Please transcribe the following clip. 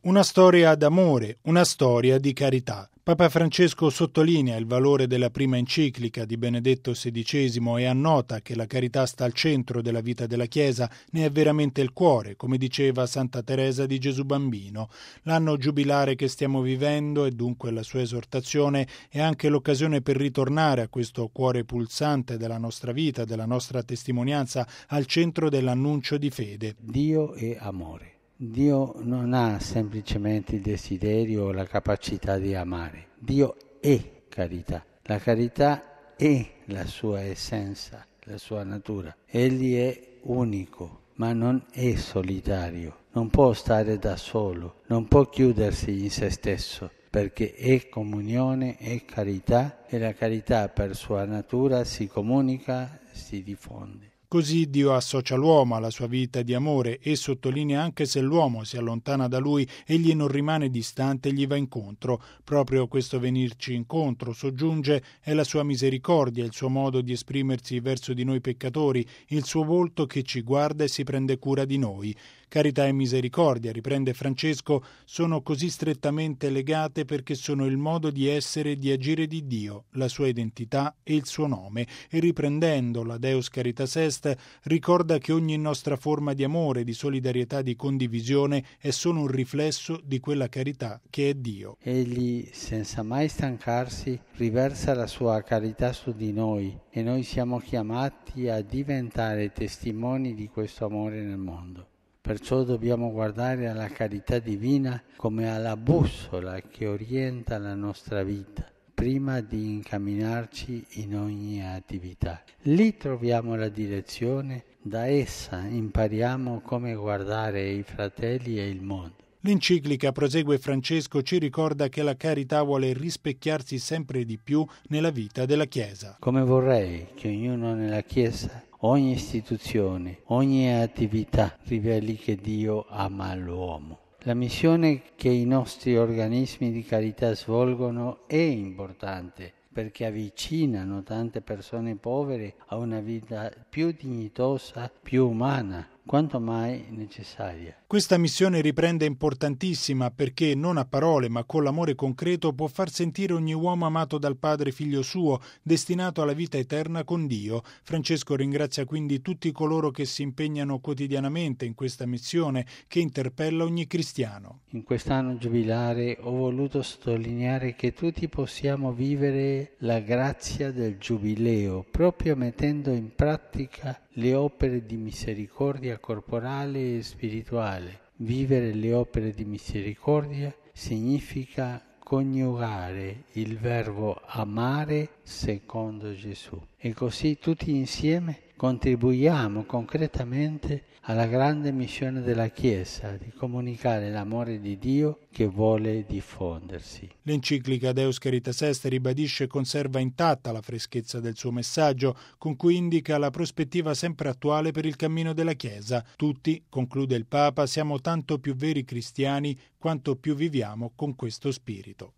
Una storia d'amore, una storia di carità. Papa Francesco sottolinea il valore della prima enciclica di Benedetto XVI e annota che la carità sta al centro della vita della Chiesa, ne è veramente il cuore, come diceva Santa Teresa di Gesù Bambino. L'anno giubilare che stiamo vivendo e dunque la sua esortazione è anche l'occasione per ritornare a questo cuore pulsante della nostra vita, della nostra testimonianza, al centro dell'annuncio di fede. Dio è amore. Dio non ha semplicemente il desiderio o la capacità di amare. Dio è carità. La carità è la sua essenza, la sua natura. Egli è unico, ma non è solitario. Non può stare da solo, non può chiudersi in se stesso, perché è comunione, è carità e la carità per sua natura si comunica, si diffonde. Così Dio associa l'uomo alla sua vita di amore e sottolinea anche se l'uomo si allontana da lui, egli non rimane distante e gli va incontro. Proprio questo venirci incontro, soggiunge, è la sua misericordia, il suo modo di esprimersi verso di noi peccatori, il suo volto che ci guarda e si prende cura di noi. Carità e misericordia, riprende Francesco, sono così strettamente legate perché sono il modo di essere e di agire di Dio, la sua identità e il suo nome, e riprendendo la Deus Caritas Est ricorda che ogni nostra forma di amore, di solidarietà, di condivisione è solo un riflesso di quella carità che è Dio. Egli, senza mai stancarsi, riversa la sua carità su di noi e noi siamo chiamati a diventare testimoni di questo amore nel mondo. Perciò dobbiamo guardare alla carità divina come alla bussola che orienta la nostra vita, prima di incamminarci in ogni attività. Lì troviamo la direzione, da essa impariamo come guardare i fratelli e il mondo. L'enciclica, prosegue Francesco, ci ricorda che la carità vuole rispecchiarsi sempre di più nella vita della Chiesa. Come vorrei che ognuno nella Chiesa, ogni istituzione, ogni attività riveli che Dio ama l'uomo. La missione che i nostri organismi di carità svolgono è importante perché avvicinano tante persone povere a una vita più dignitosa, più umana, quanto mai necessaria. Questa missione riprende importantissima perché non a parole ma con l'amore concreto può far sentire ogni uomo amato dal Padre Figlio suo, destinato alla vita eterna con Dio. Francesco ringrazia quindi tutti coloro che si impegnano quotidianamente in questa missione che interpella ogni cristiano. In quest'anno giubilare ho voluto sottolineare che tutti possiamo vivere la grazia del giubileo, proprio mettendo in pratica le opere di misericordia corporale e spirituale. Vivere le opere di misericordia significa coniugare il verbo amare secondo Gesù. E così tutti insieme contribuiamo concretamente alla grande missione della Chiesa di comunicare l'amore di Dio che vuole diffondersi. L'enciclica Deus Caritas Est ribadisce e conserva intatta la freschezza del suo messaggio, con cui indica la prospettiva sempre attuale per il cammino della Chiesa. Tutti, conclude il Papa, siamo tanto più veri cristiani quanto più viviamo con questo spirito.